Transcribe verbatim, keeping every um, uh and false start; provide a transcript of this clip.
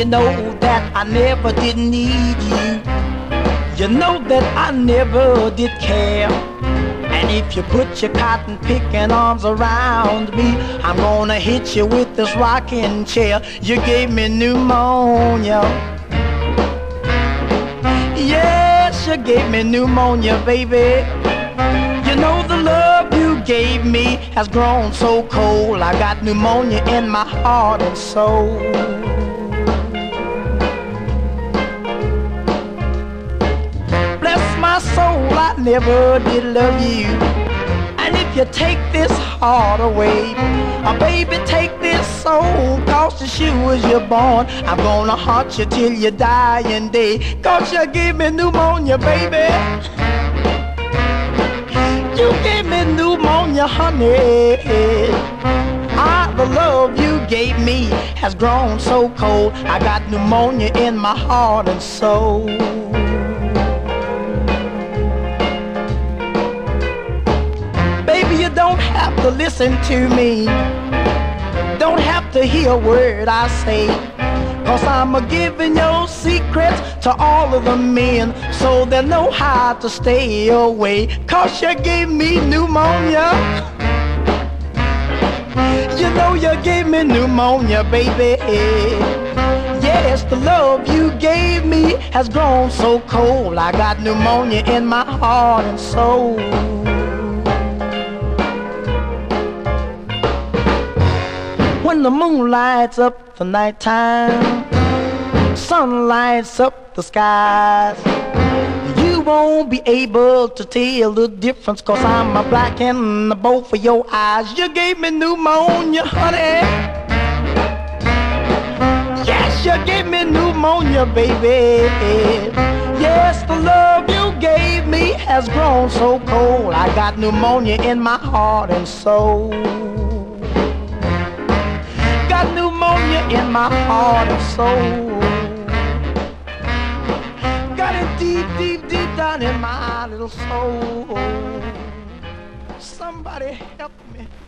you know that I never did need you. You know that I never did care. And if you put your cotton picking arms around me, I'm gonna hit you with this rocking chair. You gave me pneumonia. Yes, you gave me pneumonia, baby. You know the love you gave me has grown so cold. I got pneumonia in my heart and soul. Bless my soul, I never did love you. And if you take this heart away, oh baby, take this soul, cause the shoe as you're born, I'm gonna haunt you till your dying day. Cause you gave me pneumonia, baby. You gave me pneumonia, honey. Ah, the love you gave me has grown so cold. I got pneumonia in my heart and soul. Baby, you don't have to listen to me. Don't have to hear a word I say. Cause I'm a giving your secrets to all of the men, so they know how to stay away. Cause you gave me pneumonia. You know you gave me pneumonia, baby. Yes, the love you gave me has grown so cold. I got pneumonia in my heart and soul. When the moon lights up the nighttime, sun lights up the skies, you won't be able to tell the difference, cause I'm a black in both of your eyes. You gave me pneumonia, honey. Yes, you gave me pneumonia, baby. Yes, the love you gave me has grown so cold. I got pneumonia in my heart and soul. Got pneumonia in my heart and soul. Got it deep, deep, deep down in my little soul. Somebody help me.